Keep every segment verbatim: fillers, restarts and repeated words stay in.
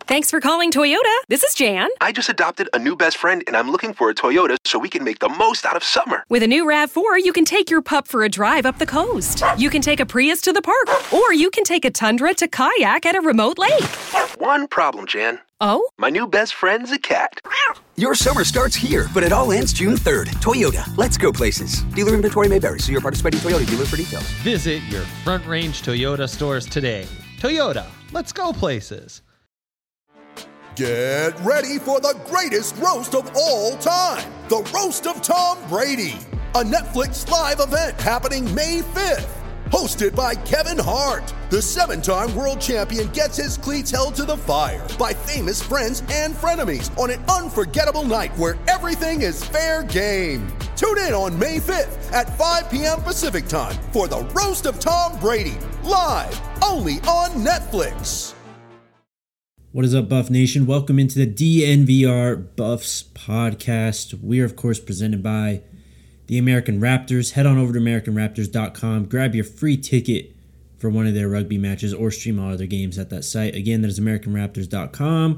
Thanks for calling Toyota. This is Jan. I just adopted a new best friend, and I'm looking for a Toyota so we can make the most out of summer. With a new RAV four, you can take your pup for a drive up the coast. You can take a Prius to the park, or you can take a Tundra to kayak at a remote lake. One problem, Jan. Oh? My new best friend's a cat. Your summer starts here, but it all ends June third. Toyota, let's go places. Dealer inventory may vary. See your participating Toyota dealer for details. Visit your Front Range Toyota stores today. Toyota, let's go places. Get ready for the greatest roast of all time, the Roast of Tom Brady, a Netflix live event happening May fifth. Hosted by Kevin Hart, the seven-time world champion gets his cleats held to the fire by famous friends and frenemies on an unforgettable night where everything is fair game. Tune in on May fifth at five p.m. Pacific time for the Roast of Tom Brady, live only on Netflix. What is up, Buff Nation? Welcome into the D N V R Buffs podcast. We are, of course, presented by the American Raptors. Head on over to American Raptors dot com. Grab your free ticket for one of their rugby matches or stream all other games at that site. Again, that is American Raptors dot com.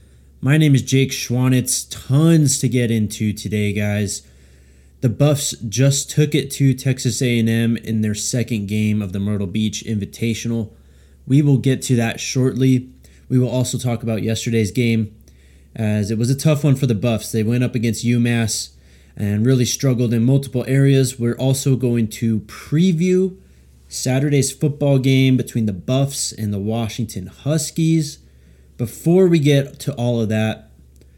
My name is Jake Schwanitz. Tons to get into today, guys. The Buffs just took it to Texas A and M in their second game of the Myrtle Beach Invitational. We will get to that shortly. We will also talk about yesterday's game, as it was a tough one for the Buffs. They went up against UMass and really struggled in multiple areas. We're also going to preview Saturday's football game between the Buffs and the Washington Huskies. Before we get to all of that,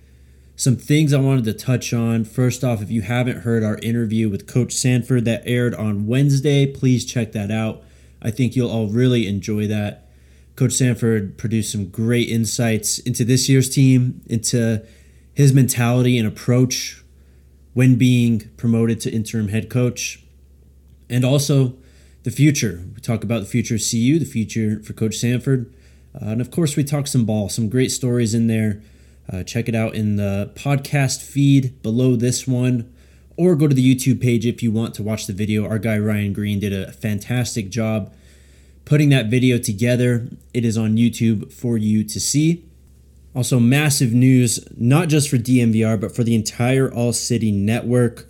some things I wanted to touch on. First off, if you haven't heard our interview with Coach Sanford that aired on Wednesday, please check that out. I think you'll all really enjoy that. Coach Sanford produced some great insights into this year's team, into his mentality and approach when being promoted to interim head coach, and also the future. We talk about the future of C U, the future for Coach Sanford, uh, and of course we talk some ball, some great stories in there. Uh, check it out in the podcast feed below this one, or go to the YouTube page if you want to watch the video. Our guy Ryan Green did a fantastic job putting that video together. It is on YouTube for you to see. Also, massive news, not just for D N V R, but for the entire All City network.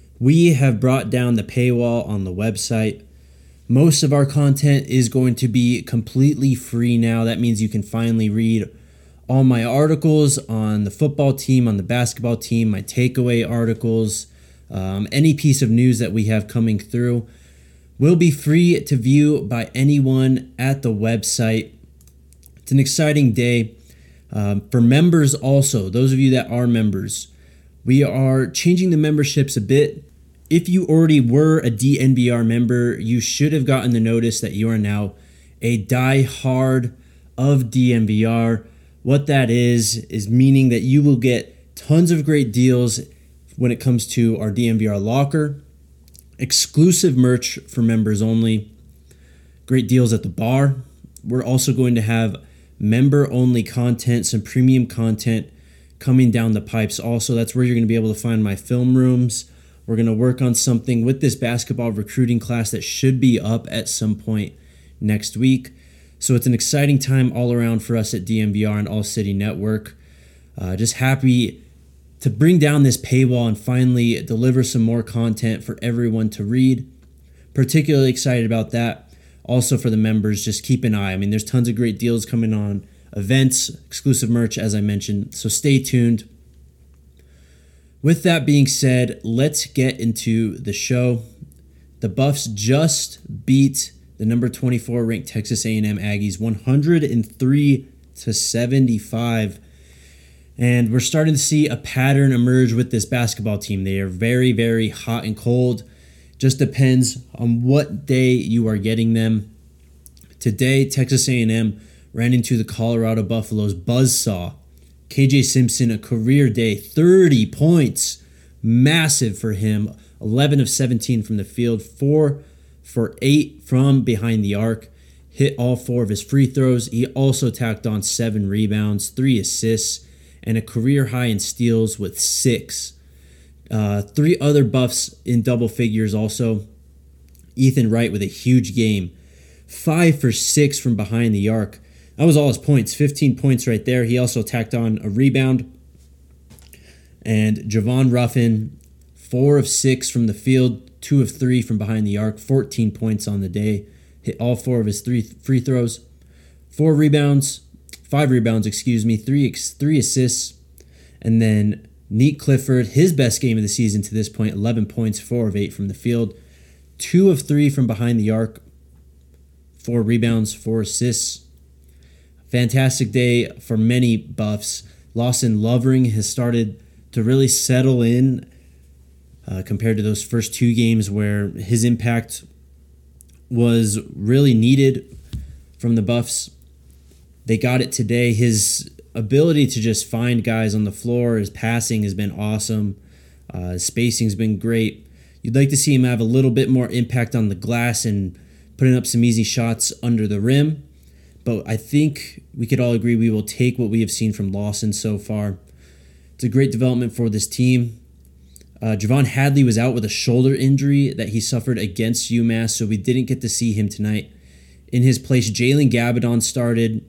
We have brought down the paywall on the website. Most of our content is going to be completely free now. That means you can finally read all my articles on the football team, on the basketball team, my takeaway articles, um, any piece of news that we have coming through will be free to view by anyone at the website. It's an exciting day. Um, for members also, those of you that are members, we are changing the memberships a bit. If you already were a D N V R member, you should have gotten the notice that you are now a die-hard of D N V R. What that is, is meaning that you will get tons of great deals when it comes to our D N V R locker, exclusive merch for members only, great deals at the bar. We're also going to have member-only content, some premium content coming down the pipes also. That's where you're going to be able to find my film rooms. We're going to work on something with this basketball recruiting class that should be up at some point next week. So it's an exciting time all around for us at D N V R and All City Network. Uh, just happy to bring down this paywall and finally deliver some more content for everyone to read. Particularly excited about that. Also for the members, just keep an eye. I mean, there's tons of great deals coming on, events, exclusive merch, as I mentioned. So stay tuned. With that being said, let's get into the show. The Buffs just beat the number twenty-four ranked Texas A and M Aggies one hundred three to seventy-five. And we're starting to see a pattern emerge with this basketball team. They are very, very hot and cold. Just depends on what day you are getting them. Today, Texas A and M ran into the Colorado Buffaloes buzzsaw. K J Simpson, a career day, thirty points. Massive for him. eleven of seventeen from the field, four for eight from behind the arc. Hit all four of his free throws. He also tacked on seven rebounds, three assists, and a career high in steals with six. Uh, three other Buffs in double figures also. Ethan Wright with a huge game. Five for six from behind the arc. That was all his points, fifteen points right there. He also tacked on a rebound. And Javon Ruffin, four of six from the field, two of three from behind the arc, fourteen points on the day. Hit all four of his three free throws. Four rebounds, five rebounds, excuse me, three, three assists. And then Neek Clifford, his best game of the season to this point, eleven points, four of eight from the field, two of three from behind the arc, four rebounds, four assists. Fantastic day for many Buffs. Lawson Lovering has started to really settle in uh, compared to those first two games where his impact was really needed from the Buffs. They got it today. His ability to just find guys on the floor, his passing has been awesome. Uh, his spacing's been great. You'd like to see him have a little bit more impact on the glass and putting up some easy shots under the rim. But I think we could all agree we will take what we have seen from Lawson so far. It's a great development for this team. Uh, Javon Hadley was out with a shoulder injury that he suffered against UMass, so we didn't get to see him tonight. In his place, Jalen Gabadon started.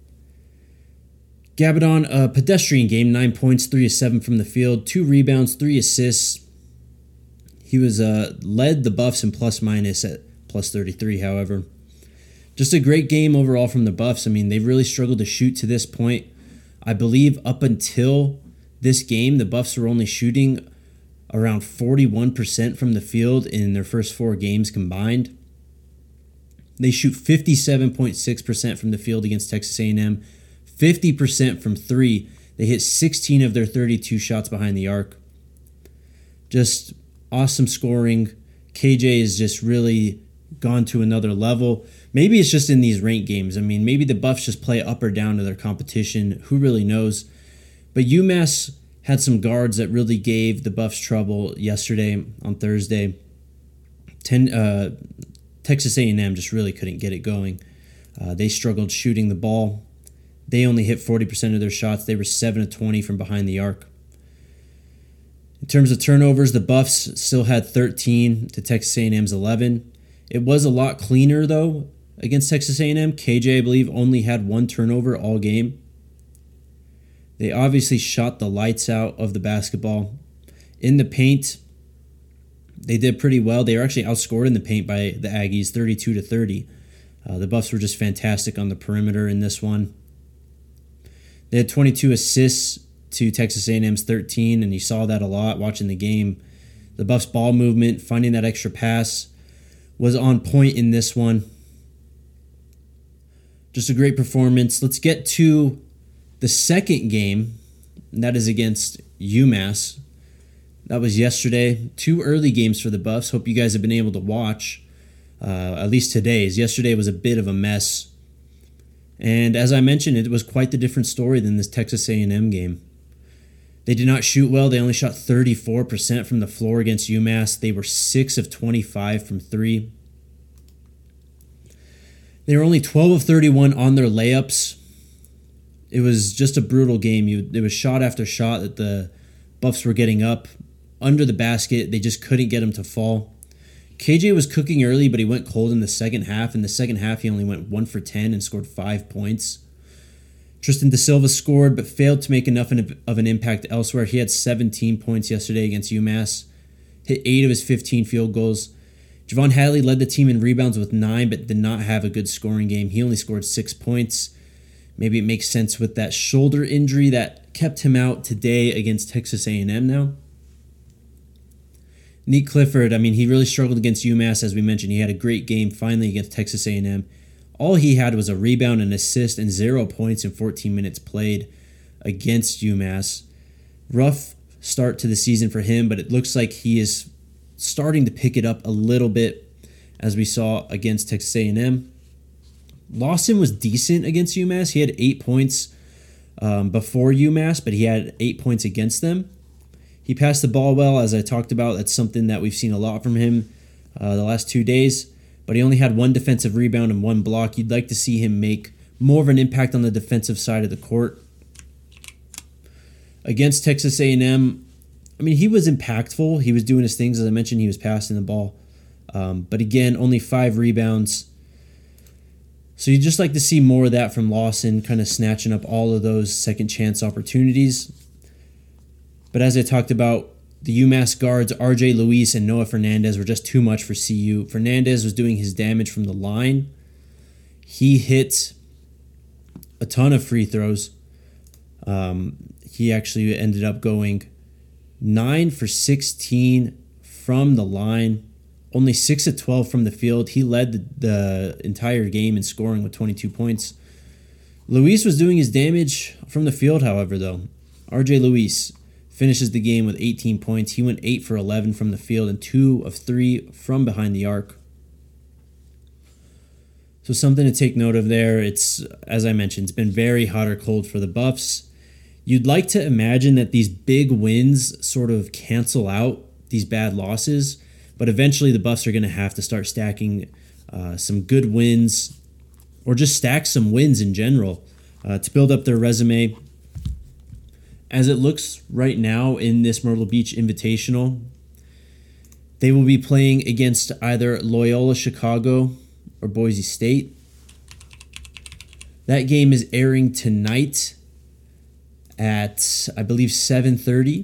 Gabadon, a pedestrian game, nine points, three of seven from the field, two rebounds, three assists. He was uh, led the Buffs in plus minus at plus thirty-three, however. Just a great game overall from the Buffs. I mean, they've really struggled to shoot to this point. I believe up until this game, the Buffs were only shooting around forty-one percent from the field in their first four games combined. They shoot fifty-seven point six percent from the field against Texas A and M, fifty percent from three. They hit sixteen of their thirty-two shots behind the arc. Just awesome scoring. K J has just really gone to another level. Maybe it's just in these ranked games. I mean, maybe the Buffs just play up or down to their competition. Who really knows? But UMass had some guards that really gave the Buffs trouble yesterday on Thursday. Ten, uh, Texas A and M just really couldn't get it going. Uh, they struggled shooting the ball. They only hit forty percent of their shots. They were seven of twenty from behind the arc. In terms of turnovers, the Buffs still had thirteen to Texas A and M's eleven. It was a lot cleaner, though, against Texas A and M. K J, I believe, only had one turnover all game. They obviously shot the lights out of the basketball. In the paint, they did pretty well. They were actually outscored in the paint by the Aggies, thirty-two to thirty. Uh, the Buffs were just fantastic on the perimeter in this one. They had twenty-two assists to Texas A and M's thirteen, and you saw that a lot watching the game. The Buffs' ball movement, finding that extra pass, was on point in this one. Just a great performance. Let's get to the second game, and that is against UMass. That was yesterday. Two early games for the Buffs. Hope you guys have been able to watch, uh, at least today's. Yesterday was a bit of a mess. And as I mentioned, it was quite the different story than this Texas A and M game. They did not shoot well. They only shot thirty-four percent from the floor against UMass. They were six of twenty-five from three. They were only twelve of thirty-one on their layups. It was just a brutal game. You, it was shot after shot that the Buffs were getting up under the basket. They just couldn't get them to fall. K J was cooking early, but he went cold in the second half. In the second half, he only went one for ten and scored five points. Tristan Da Silva scored, but failed to make enough of an impact elsewhere. He had seventeen points yesterday against UMass, hit eight of his fifteen field goals. Javon Hadley led the team in rebounds with nine, but did not have a good scoring game. He only scored six points. Maybe it makes sense with that shoulder injury that kept him out today against Texas A and M now. Neek Clifford, I mean, he really struggled against UMass, as we mentioned. He had a great game finally against Texas A and M. All he had was a rebound, an assist, and zero points in fourteen minutes played against UMass. Rough start to the season for him, but it looks like he is starting to pick it up a little bit, as we saw against Texas A and M. Lawson was decent against UMass. He had eight points um, before UMass, but he had eight points against them. He passed the ball well, as I talked about. That's something that we've seen a lot from him uh, the last two days. But he only had one defensive rebound and one block. You'd like to see him make more of an impact on the defensive side of the court. Against Texas A and M, I mean, he was impactful. He was doing his things. As I mentioned, he was passing the ball. Um, but again, only five rebounds. So you just like to see more of that from Lawson, kind of snatching up all of those second chance opportunities. But as I talked about, the UMass guards, R J Luis and Noah Fernandez, were just too much for C U. Fernandez was doing his damage from the line. He hit a ton of free throws. Um, he actually ended up going nine for sixteen from the line, only six of twelve from the field. He led the, the entire game in scoring with twenty-two points. Luis was doing his damage from the field, however, though. R J Luis finishes the game with eighteen points. He went eight for eleven from the field and two of three from behind the arc. So something to take note of there. It's, as I mentioned, it's been very hot or cold for the Buffs. You'd like to imagine that these big wins sort of cancel out these bad losses, but eventually the Buffs are going to have to start stacking uh, some good wins, or just stack some wins in general uh, to build up their resume. As it looks right now in this Myrtle Beach Invitational, they will be playing against either Loyola Chicago or Boise State. That game is airing tonight at, I believe, seven thirty.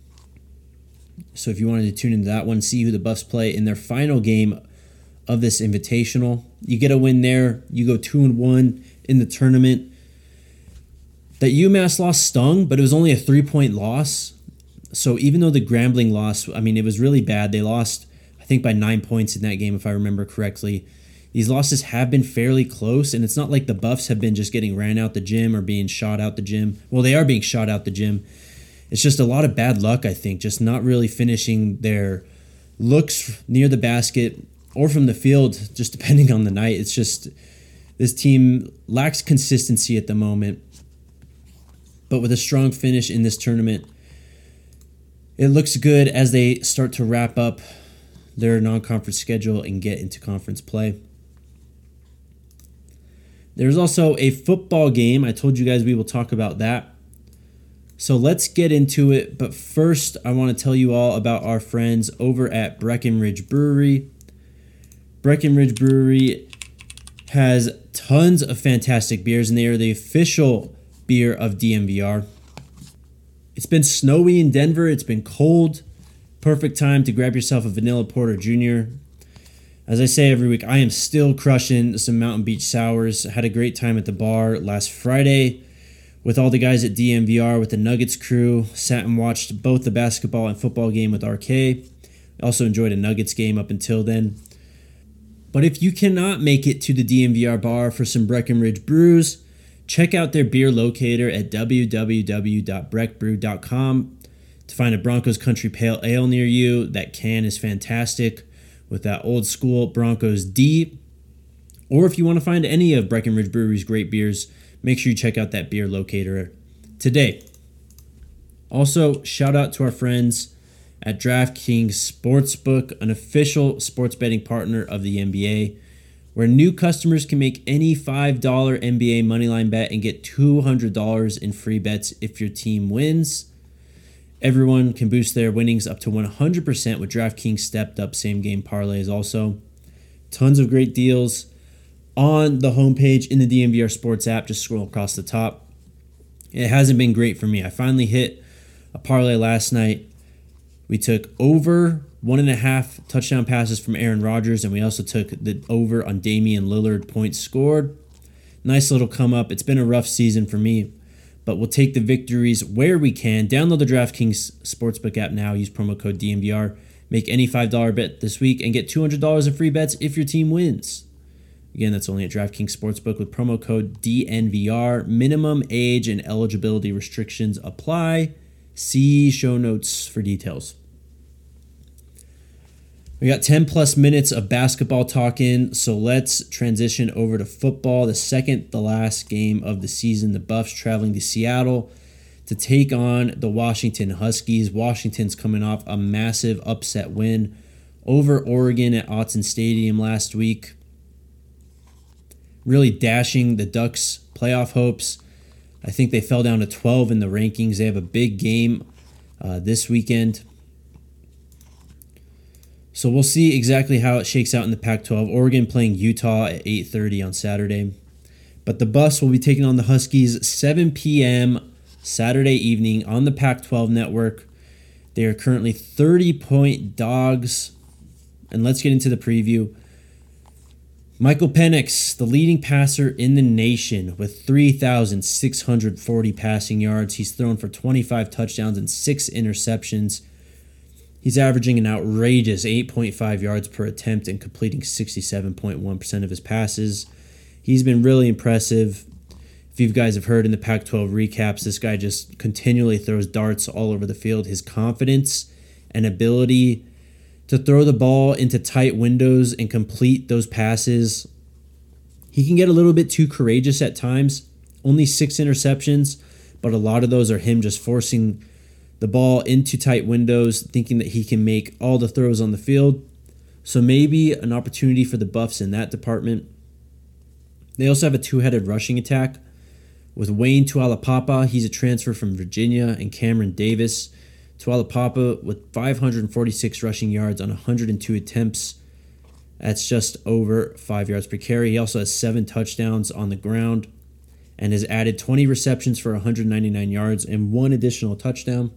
So if you wanted to tune into that one, see who the Buffs play in their final game of this Invitational. You get a win there, you go two and one in the tournament. That UMass loss stung, but it was only a three-point loss. So even though the Grambling loss, I mean, it was really bad. They lost, I think, by nine points in that game, if I remember correctly. These losses have been fairly close, and it's not like the Buffs have been just getting ran out the gym or being shot out the gym. Well, they are being shot out the gym. It's just a lot of bad luck, I think, just not really finishing their looks near the basket or from the field, just depending on the night. It's just this team lacks consistency at the moment. But with a strong finish in this tournament, it looks good as they start to wrap up their non-conference schedule and get into conference play. There's also a football game. I told you guys we will talk about that. So let's get into it. But first, I want to tell you all about our friends over at Breckenridge Brewery. Breckenridge Brewery has tons of fantastic beers, and they are the official beer of D N V R. It's been snowy in Denver. It's been cold. Perfect time to grab yourself a Vanilla Porter Junior As I say every week, I am still crushing some Mountain Beach Sours. I had a great time at the bar last Friday with all the guys at D N V R, with the Nuggets crew. Sat and watched both the basketball and football game with R K. Also enjoyed a Nuggets game up until then. But if you cannot make it to the D N V R bar for some Breckenridge brews, check out their beer locator at w w w dot breck brew dot com to find a Broncos Country Pale Ale near you. That can is fantastic with that old school Broncos D. Or if you want to find any of Breckenridge Brewery's great beers, make sure you check out that beer locator today. Also, shout out to our friends at DraftKings Sportsbook, an official sports betting partner of the N B A, where new customers can make any five dollar N B A moneyline bet and get two hundred dollars in free bets if your team wins. Everyone can boost their winnings up to one hundred percent with DraftKings stepped up same game parlays also. Tons of great deals on the homepage in the D N V R Sports app. Just scroll across the top. It hasn't been great for me. I finally hit a parlay last night. We took over one and a half touchdown passes from Aaron Rodgers, and we also took the over on Damian Lillard points scored. Nice little come up. It's been a rough season for me, but we'll take the victories where we can. Download the DraftKings Sportsbook app now. Use promo code D N V R. Make any five dollar bet this week and get two hundred dollars in free bets if your team wins. Again, that's only at DraftKings Sportsbook with promo code D N V R. Minimum age and eligibility restrictions apply. See show notes for details. We got ten plus minutes of basketball talk in, so let's transition over to football. The second, the last game of the season, the Buffs traveling to Seattle to take on the Washington Huskies. Washington's coming off a massive upset win over Oregon at Autzen Stadium last week, really dashing the Ducks' playoff hopes. I think they fell down to twelve in the rankings. They have a big game uh, this weekend. So we'll see exactly how it shakes out in the Pac twelve. Oregon playing Utah at eight thirty on Saturday. But the Buffs will be taking on the Huskies seven p.m. Saturday evening on the Pac twelve network. They are currently thirty-point dogs. And let's get into the preview. Michael Penix, the leading passer in the nation with three thousand six hundred forty passing yards. He's thrown for twenty-five touchdowns and six interceptions. He's averaging an outrageous eight point five yards per attempt and completing sixty-seven point one percent of his passes. He's been really impressive. If you guys have heard in the Pac twelve recaps, this guy just continually throws darts all over the field. His confidence and ability to throw the ball into tight windows and complete those passes. He can get a little bit too courageous at times. Only six interceptions, but a lot of those are him just forcing the ball into tight windows, thinking that he can make all the throws on the field. So maybe an opportunity for the Buffs in that department. They also have a two-headed rushing attack with Wayne Tualapapa. He's a transfer from Virginia, and Cameron Davis. Tualapapa with five hundred forty-six rushing yards on one hundred two attempts. That's just over five yards per carry. He also has seven touchdowns on the ground and has added twenty receptions for one hundred ninety-nine yards and one additional touchdown.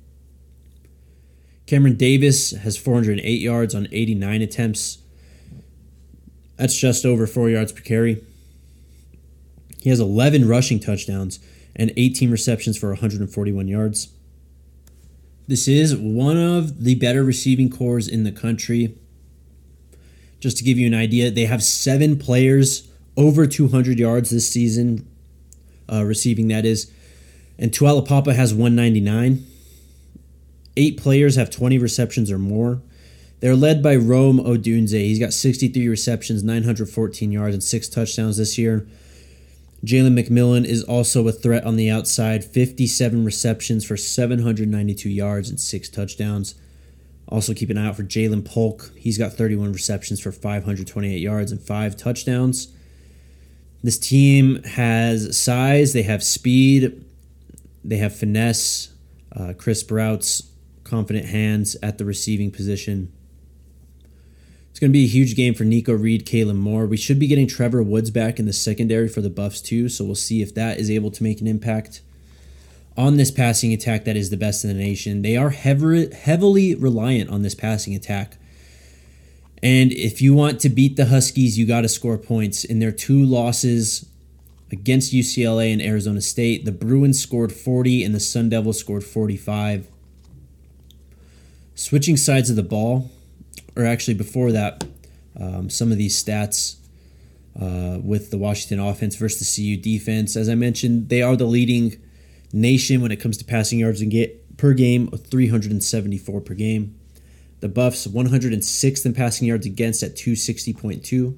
Cameron Davis has four hundred eight yards on eighty-nine attempts. That's just over four yards per carry. He has eleven rushing touchdowns and eighteen receptions for one hundred forty-one yards. This is one of the better receiving corps in the country. Just to give you an idea, they have seven players over two hundred yards this season, uh, receiving that is. And Tualapapa has one ninety-nine. Eight players have twenty receptions or more. They're led by Rome Odunze. He's got sixty-three receptions, nine hundred fourteen yards, and six touchdowns this year. Jalen McMillan is also a threat on the outside, fifty-seven receptions for seven hundred ninety-two yards and six touchdowns. Also keep an eye out for Jalen Polk. He's got thirty-one receptions for five hundred twenty-eight yards and five touchdowns. This team has size, they have speed, they have finesse, uh, crisp routes, confident hands at the receiving position. It's going to be a huge game for Nico Reed, Kalen Moore. We should be getting Trevor Woods back in the secondary for the Buffs too, so we'll see if that is able to make an impact on this passing attack that is the best in the nation. They are heavily, heavily reliant on this passing attack. And if you want to beat the Huskies, you got to score points. In their two losses against U C L A and Arizona State, the Bruins scored forty and the Sun Devils scored forty-five. Switching sides of the ball, or actually before that, um, some of these stats uh, with the Washington offense versus the C U defense. As I mentioned, they are the leading nation when it comes to passing yards and get per game of three hundred seventy-four per game. The Buffs one hundred sixth in passing yards against at two sixty point two.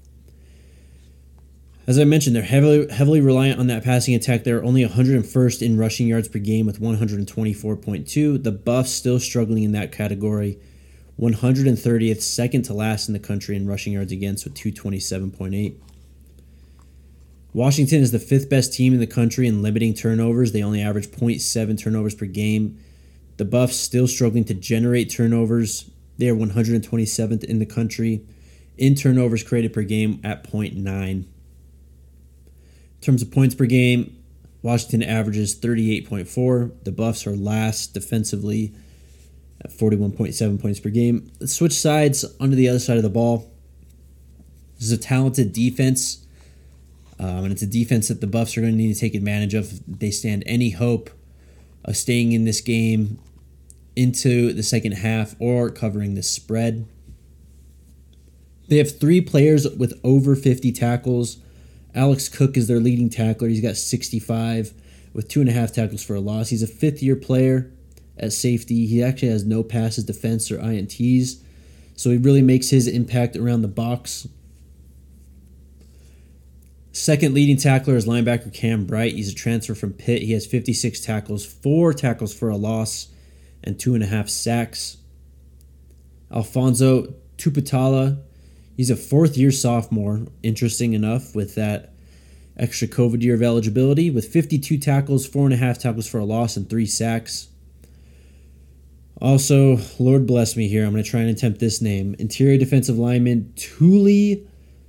As I mentioned, they're heavily heavily reliant on that passing attack. They're only one hundred first in rushing yards per game with one hundred twenty-four point two. The Buffs still struggling in that category. one hundred thirtieth, second to last in the country in rushing yards against with two twenty-seven point eight. Washington is the fifth best team in the country in limiting turnovers. They only average zero point seven turnovers per game. The Buffs still struggling to generate turnovers. They are one hundred twenty-seventh in the country in turnovers created per game at zero point nine. In terms of points per game, Washington averages thirty-eight point four. The Buffs are last defensively at forty-one point seven points per game. Let's switch sides onto the other side of the ball. This is a talented defense, um, and it's a defense that the Buffs are going to need to take advantage of if they stand any hope of staying in this game into the second half or covering the spread. They have three players with over fifty tackles. Alex Cook is their leading tackler. He's got sixty-five with two and a half tackles for a loss. He's a fifth-year player at safety. He actually has no passes, defense, or I N Ts, so he really makes his impact around the box. Second leading tackler is linebacker Cam Bright. He's a transfer from Pitt. He has fifty-six tackles, four tackles for a loss, and two and a half sacks. Alfonso Tuputala, he's a fourth-year sophomore, interesting enough with that extra COVID year of eligibility, with fifty-two tackles, four and a half tackles for a loss, and three sacks. Also, Lord bless me here, I'm going to try and attempt this name. Interior defensive lineman Tuli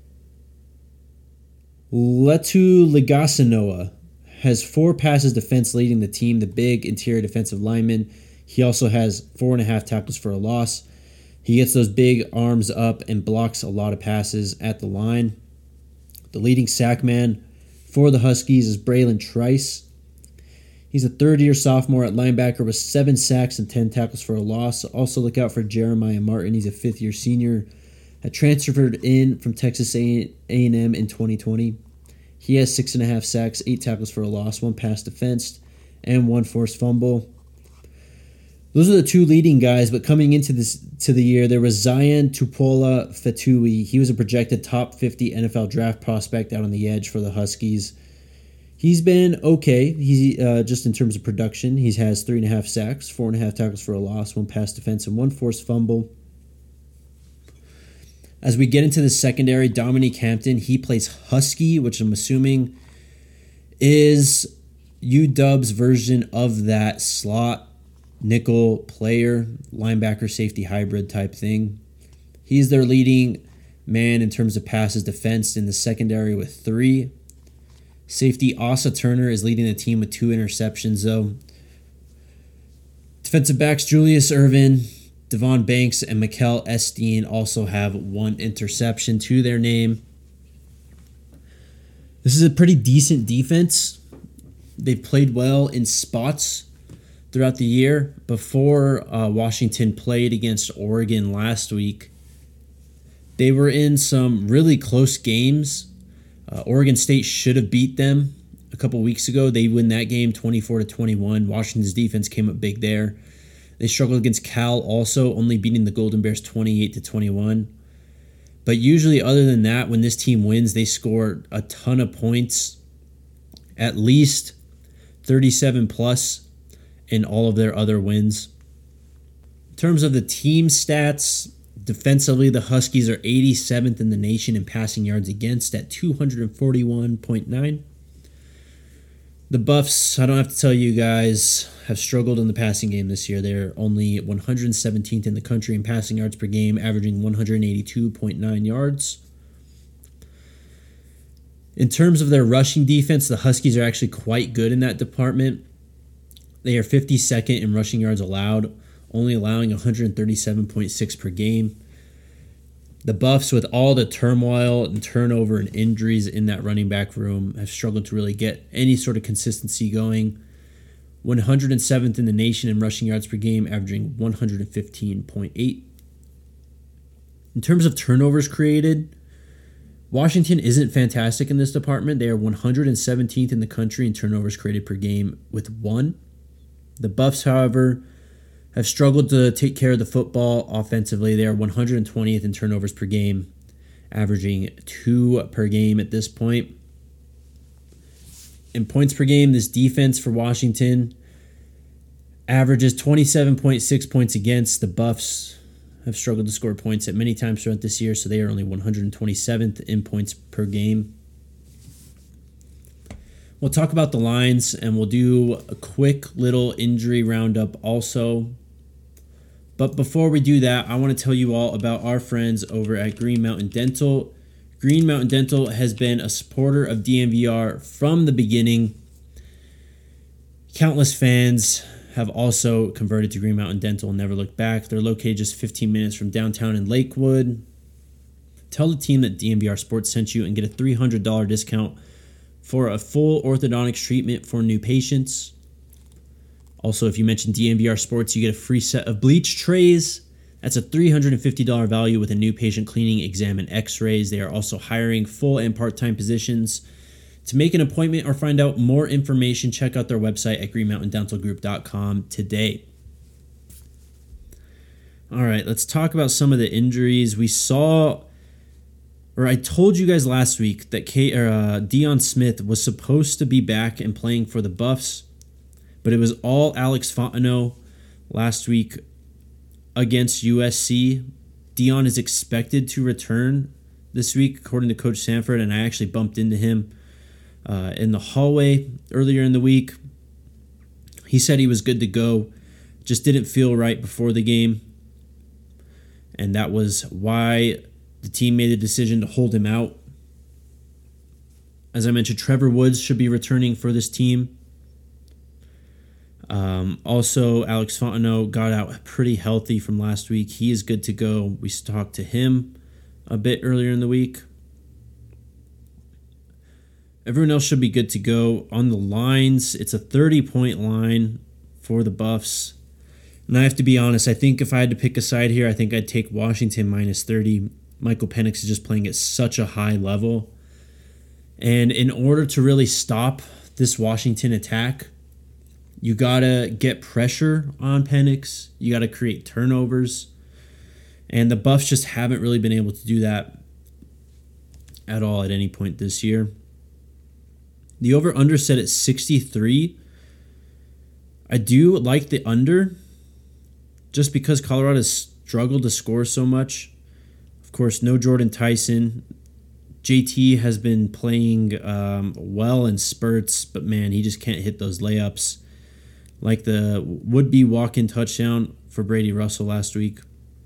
Letuligasenoa has four passes defense leading the team, the big interior defensive lineman. He also has four and a half tackles for a loss. He gets those big arms up and blocks a lot of passes at the line. The leading sack man for the Huskies is Braylon Trice. He's a third-year sophomore at linebacker with seven sacks and ten tackles for a loss. Also look out for Jeremiah Martin. He's a fifth-year senior that transferred in from Texas A and M in twenty twenty. He has six and a half sacks, eight tackles for a loss, one pass defensed, and one forced fumble. Those are the two leading guys, but coming into this to the year, there was Zion Tupola Fatui. He was a projected top fifty N F L draft prospect out on the edge for the Huskies. He's been okay. He's uh, just in terms of production. He has three and a half sacks, four and a half tackles for a loss, one pass defense, and one forced fumble. As we get into the secondary, Dominique Hampton, he plays Husky, which I'm assuming is U W's version of that slot nickel player, linebacker safety hybrid type thing. He's their leading man in terms of passes defense in the secondary with three. Safety Asa Turner is leading the team with two interceptions, though. Defensive backs Julius Irvin, Devon Banks, and Mikel Esteen also have one interception to their name. This is a pretty decent defense. They've played well in spots throughout the year. Before uh, Washington played against Oregon last week, they were in some really close games. Uh, Oregon State should have beat them a couple weeks ago. They win that game twenty-four to twenty-one. Washington's defense came up big there. They struggled against Cal also, only beating the Golden Bears twenty-eight to twenty-one. But usually, other than that, when this team wins, they score a ton of points, at least thirty-seven plus in all of their other wins. In terms of the team stats, defensively, the Huskies are eighty-seventh in the nation in passing yards against at two forty-one point nine. The Buffs, I don't have to tell you guys, have struggled in the passing game this year. They're only one hundred seventeenth in the country in passing yards per game, averaging one eighty-two point nine yards. In terms of their rushing defense, the Huskies are actually quite good in that department. They are fifty-second in rushing yards allowed, only allowing one thirty-seven point six per game. The Buffs, with all the turmoil and turnover and injuries in that running back room, have struggled to really get any sort of consistency going. one hundred seventh in the nation in rushing yards per game, averaging one fifteen point eight. In terms of turnovers created, Washington isn't fantastic in this department. They are one hundred seventeenth in the country in turnovers created per game with one. The Buffs, however, have struggled to take care of the football offensively. They are one hundred twentieth in turnovers per game, averaging two per game at this point. In points per game, this defense for Washington averages twenty-seven point six points against. The Buffs have struggled to score points at many times throughout this year, so they are only one hundred twenty-seventh in points per game. We'll talk about the lines, and we'll do a quick little injury roundup also. But before we do that, I want to tell you all about our friends over at Green Mountain Dental. Green Mountain Dental has been a supporter of D N V R from the beginning. Countless fans have also converted to Green Mountain Dental and never looked back. They're located just fifteen minutes from downtown in Lakewood. Tell the team that D N V R Sports sent you and get a three hundred dollars discount for a full orthodontics treatment for new patients. Also, if you mention D N V R Sports, you get a free set of bleach trays. That's a three hundred fifty dollars value with a new patient cleaning, exam, and x-rays. They are also hiring full and part-time positions. To make an appointment or find out more information, check out their website at green mountain dental group dot com today. All right, let's talk about some of the injuries. We saw, or I told you guys last week that K, or, uh, Deion Smith was supposed to be back and playing for the Buffs, but it was all Alex Fontenot last week against U S C. Deion is expected to return this week, according to Coach Sanford, and I actually bumped into him uh, in the hallway earlier in the week. He said he was good to go. just didn't feel right before the game. And that was why the team made the decision to hold him out. As I mentioned, Trevor Woods should be returning for this team. Um, also, Alex Fontenot got out pretty healthy from last week. He is good to go. We talked to him a bit earlier in the week. Everyone else should be good to go. On the lines, it's a thirty-point line for the Buffs. And I have to be honest, I think if I had to pick a side here, I think I'd take Washington minus thirty. Michael Penix is just playing at such a high level. And in order to really stop this Washington attack, you got to get pressure on Penix. You got to create turnovers. And the Buffs just haven't really been able to do that at all at any point this year. The over-under set at sixty-three. I do like the under just because Colorado has struggled to score so much. Of course, no Jordan Tyson. J T has been playing um, well in spurts, but man, he just can't hit those layups like the would-be walk-in touchdown for Brady Russell last week.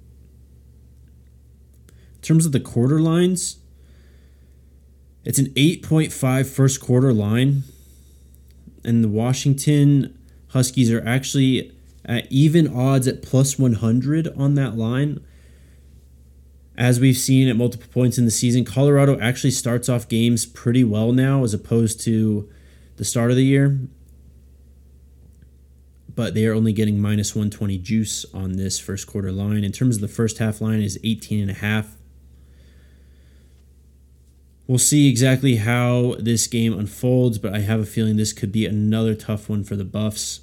In terms of the quarter lines, it's an eight point five first quarter line, and the Washington Huskies are actually at even odds at plus one hundred on that line. As we've seen at multiple points in the season, Colorado actually starts off games pretty well now as opposed to the start of the year. But they are only getting minus one twenty juice on this first quarter line. In terms of the first half line, is eighteen and a half. We'll see exactly how this game unfolds, but I have a feeling this could be another tough one for the Buffs.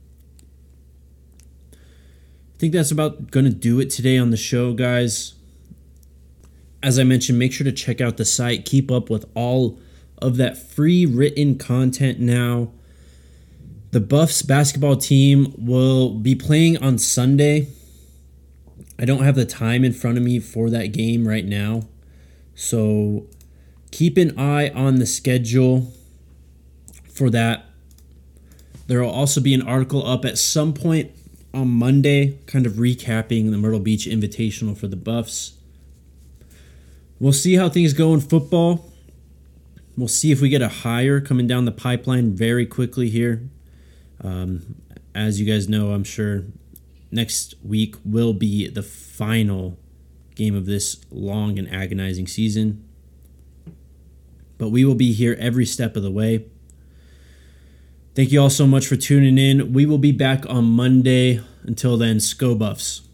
I think that's about going to do it today on the show, guys. As I mentioned, make sure to check out the site. Keep up with all of that free written content now. The Buffs basketball team will be playing on Sunday. I don't have the time in front of me for that game right now, so keep an eye on the schedule for that. There will also be an article up at some point on Monday, kind of recapping the Myrtle Beach Invitational for the Buffs. We'll see how things go in football. We'll see if we get a hire coming down the pipeline very quickly here. Um, as you guys know, I'm sure next week will be the final game of this long and agonizing season. But we will be here every step of the way. Thank you all so much for tuning in. We will be back on Monday. Until then, Sco Buffs.